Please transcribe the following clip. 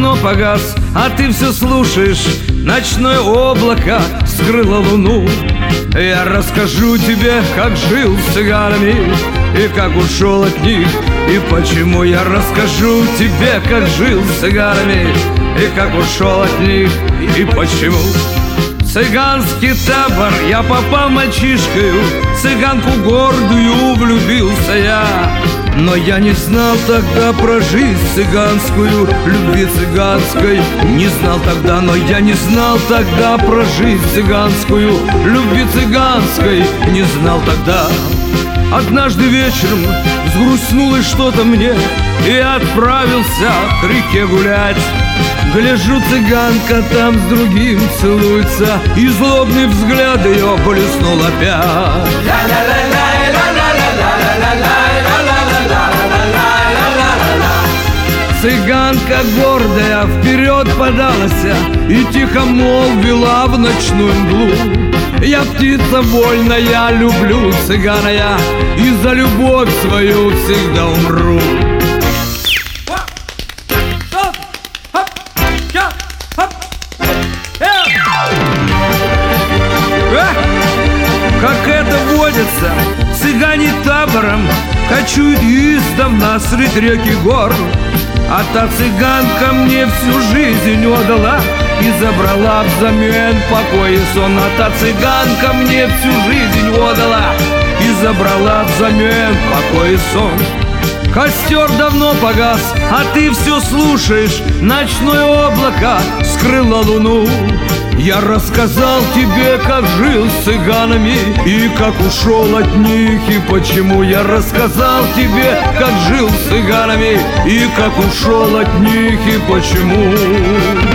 давно погас, а ты все слушаешь. Ночное облако скрыло луну. Я расскажу тебе, как жил с цыганами и как ушел от них, и почему. Я расскажу тебе, как жил с цыганами и как ушел от них, и почему. В цыганский табор я попал мальчишкою, цыганку гордую влюбился я. Но я не знал тогда про жизнь цыганскую, любви цыганской не знал тогда. Но я не знал тогда про жизнь цыганскую, любви цыганской не знал тогда. Однажды вечером взгрустнулось что-то мне, и я отправился к реке гулять. Гляжу, цыганка там с другим целуется, и злобный взгляд ее блеснул опять. Цыганка гордая вперед подалась и тихо молвила в ночную мглу: я птица вольная, люблю цыгана я, и за любовь свою всегда умру. Как это водится, цыгане табором кочуют издавна средь реки гор. А та цыганка мне всю жизнь отдала и забрала взамен покой и сон. А та цыганка мне всю жизнь отдала и забрала взамен покой и сон. Костер давно погас, а ты все слушаешь. Ночное облако скрыло луну. Я рассказал тебе, как жил с цыганами и как ушел от них, и почему. Я рассказал тебе, как жил с цыганами и как ушел от них, и почему.